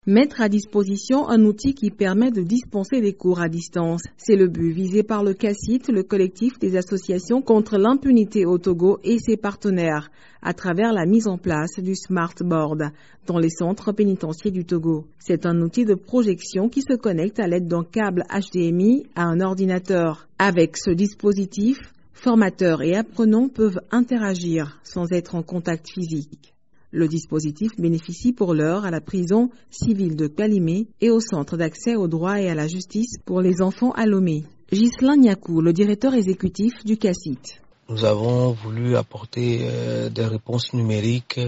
Mettre à disposition un outil qui permet de dispenser des cours à distance. C'est le but visé par le CACIT, le collectif des associations contre l'impunité au Togo et ses partenaires, à travers la mise en place du Smart Board dans les centres pénitentiaires du Togo. C'est un outil de projection qui se connecte à l'aide d'un câble HDMI à un ordinateur. Avec ce dispositif, formateurs et apprenants peuvent interagir sans être en contact physique. Le dispositif bénéficie pour l'heure à la prison civile de Kalimé et au centre d'accès au droit et à la justice pour les enfants à Lomé. Ghislain Niakou, le directeur exécutif du CACIT. Nous avons voulu apporter des réponses numériques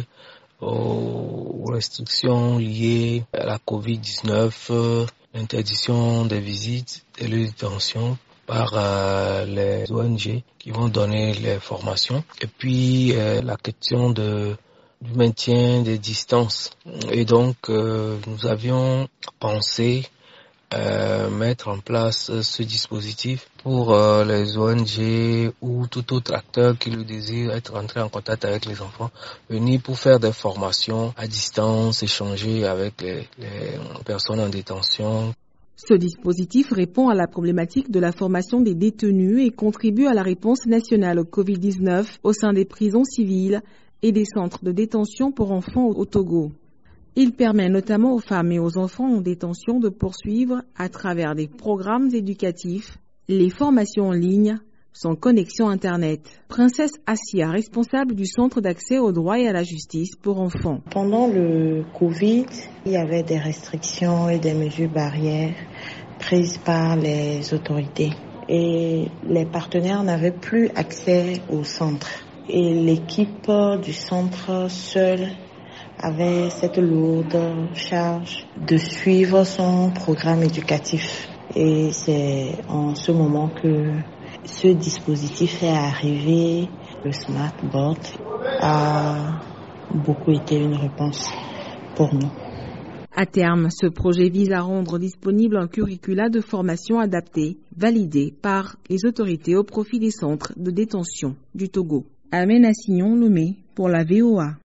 aux restrictions liées à la Covid-19, l'interdiction des visites et les détentions par les ONG qui vont donner les formations. Et puis la question du maintien des distances. Et donc, nous avions pensé mettre en place ce dispositif pour les ONG ou tout autre acteur qui le désire être entré en contact avec les enfants, venir pour faire des formations à distance, échanger avec les personnes en détention. Ce dispositif répond à la problématique de la formation des détenus et contribue à la réponse nationale au Covid-19 au sein des prisons civiles et des centres de détention pour enfants au Togo. Il permet notamment aux femmes et aux enfants en détention de poursuivre, à travers des programmes éducatifs, les formations en ligne sans connexion Internet. Princesse Assia, responsable du centre d'accès au droit et à la justice pour enfants. Pendant le Covid, il y avait des restrictions et des mesures barrières prises par les autorités. Et les partenaires n'avaient plus accès au centre. Et l'équipe du centre seule avait cette lourde charge de suivre son programme éducatif. Et c'est en ce moment que ce dispositif est arrivé. Le Smart Board a beaucoup été une réponse pour nous. À terme, ce projet vise à rendre disponible un curricula de formation adapté, validé par les autorités au profit des centres de détention du Togo. Amen Assignon Lomé pour la VOA.